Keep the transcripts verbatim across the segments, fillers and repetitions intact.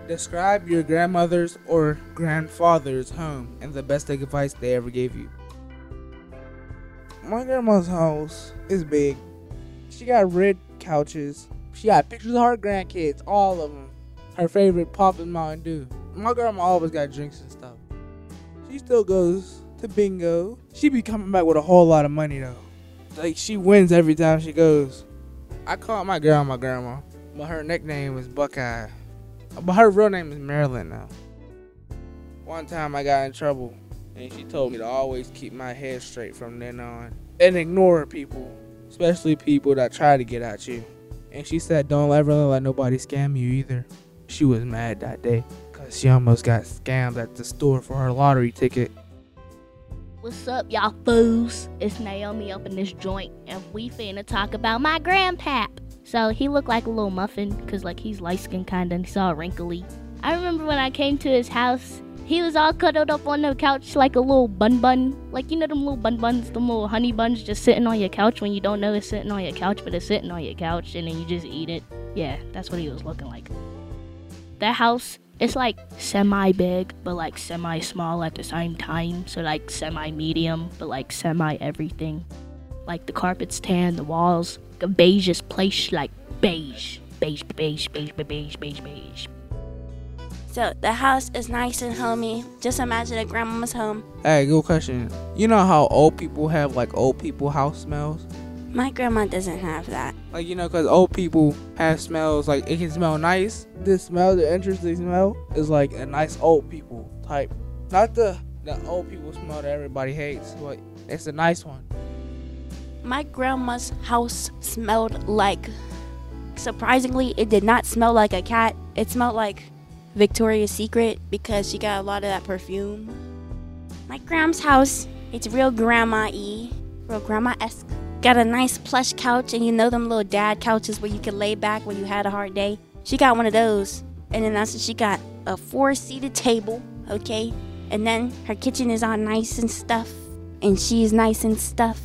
Describe your grandmother's or grandfather's home and the best advice they ever gave you. My grandma's house is big. She got red couches. She got pictures of her grandkids, all of them. Her favorite Pop and Mountain Dew. My grandma always got drinks and stuff. She still goes to bingo. She be coming back with a whole lot of money though. Like she wins every time she goes. I call my grandma grandma, but her nickname is Buckeye. But her real name is Marilyn now. One time I got in trouble and she told me to always keep my head straight from then on and ignore people, especially people that try to get at you. And she said don't ever let nobody scam you either. She was mad that day because she almost got scammed at the store for her lottery ticket. What's up, y'all fools? It's Naomi up in this joint, and we finna talk about my grandpap. So he looked like a little muffin, cause like he's light skinned kinda, and he's all wrinkly. I remember when I came to his house, he was all cuddled up on the couch like a little bun bun. Like, you know them little bun buns, them little honey buns just sitting on your couch when you don't know it's sitting on your couch, but it's sitting on your couch, and then you just eat it. Yeah, that's what he was looking like. That house, it's like semi-big, but like semi-small at the same time. So like semi-medium, but like semi-everything. Like the carpet's tan, the walls, like a beige place, like beige. Beige, beige, beige, beige, beige, beige. So the house is nice and homey. Just imagine a grandmama's home. Hey, good question. You know how old people have like old people house smells? My grandma doesn't have that. Like, you know, because old people have smells, like, it can smell nice. This smell, the interesting smell, is like a nice old people type. Not the, the old people smell that everybody hates, but it's a nice one. My grandma's house smelled like, surprisingly, it did not smell like a cat. It smelled like Victoria's Secret because she got a lot of that perfume. My grandma's house, it's real grandma-y, real grandma-esque. Got a nice plush couch, and you know them little dad couches where you can lay back when you had a hard day? She got one of those, and then that's she got a four-seated table, okay? And then her kitchen is all nice and stuff, and she's nice and stuff.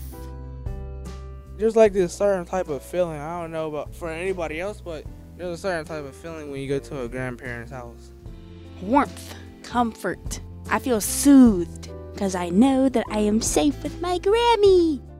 There's like this certain type of feeling, I don't know about for anybody else, but there's a certain type of feeling when you go to a grandparent's house. Warmth, comfort. I feel soothed, because I know that I am safe with my Grammy.